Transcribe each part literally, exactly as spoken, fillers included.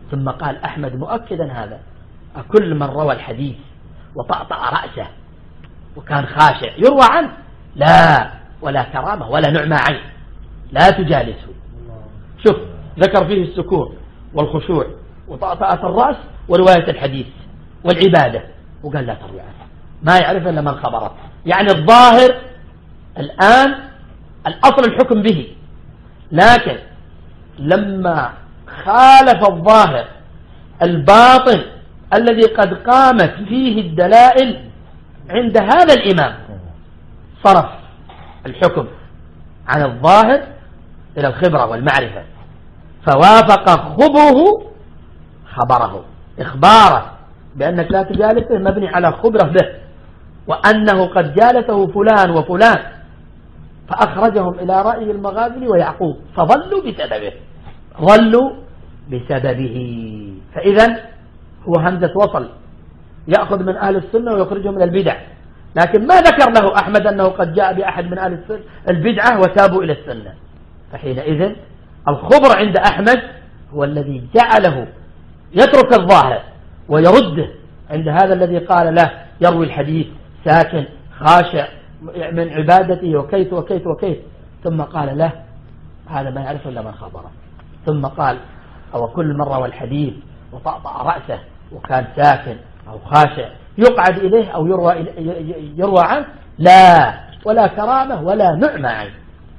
ثم قال أحمد مؤكدا هذا: أكل من روى الحديث وطأطأ رأسه وكان خاشع يروى عنه؟ لا، ولا كرامة ولا نعمة عين، لا تجالسه. شوف، ذكر فيه السكون والخشوع وطأطأة الرأس ورواية الحديث والعبادة، وقال لا تروي عنه، ما يعرف إلا من خبره. يعني الظاهر الآن الأصل الحكم به، لكن لما خالف الظاهر الباطن الذي قد قامت فيه الدلائل عند هذا الإمام، صرف الحكم عن الظاهر إلى الخبرة والمعرفة، فوافق خبره خبره، إخباره بأنك لا تجالسه مبني على خبره به، وأنه قد جالسه فلان وفلان فأخرجهم إلى رأي المغازي ويعقوب فظلوا بسببه، ظلوا بسببه. فإذا هو همزة وصل، يأخذ من أهل السنة ويخرجهم من البدع، لكن ما ذكر له أحمد أنه قد جاء بأحد من أهل البدعة وتابوا إلى السنة. فحينئذ الخبر عند أحمد هو الذي جعله يترك الظاهر ويرده عند هذا الذي قال له يروي الحديث ساكن خاشع من عبادته وكيت وكيت وكيت، ثم قال له هذا ما يعرف إلا من خبره. ثم قال: أو كل مرة والحديث وطأطأ رأسه وكان ساكن أو خاشع يقعد إليه أو يروى, يروى عنه؟ لا، ولا كرامة ولا نعمة عنه.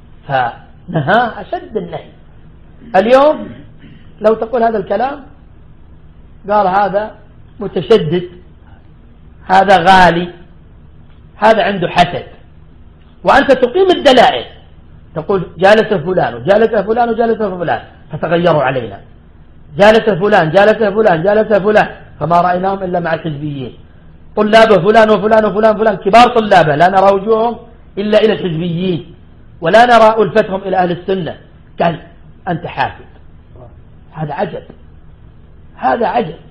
فنهاه أشد النهي. اليوم لو تقول هذا الكلام قال هذا متشدد، هذا غالي، هذا عنده حسد، وأنت تقيم الدلائل تقول جالس فلان وجالس فلان وجالس فلان فتغيروا علينا، جالس فلان جالس فلان جالس فلان، فما رأيناهم إلا مع الحزبيين، طلابه فلان وفلان وفلان فلان كبار طلابه لا نرى وجوههم إلا إلى الحزبيين ولا نرى ألفتهم إلى أهل السنة. قال أنت حاسد. هذا عجب، هذا عجب.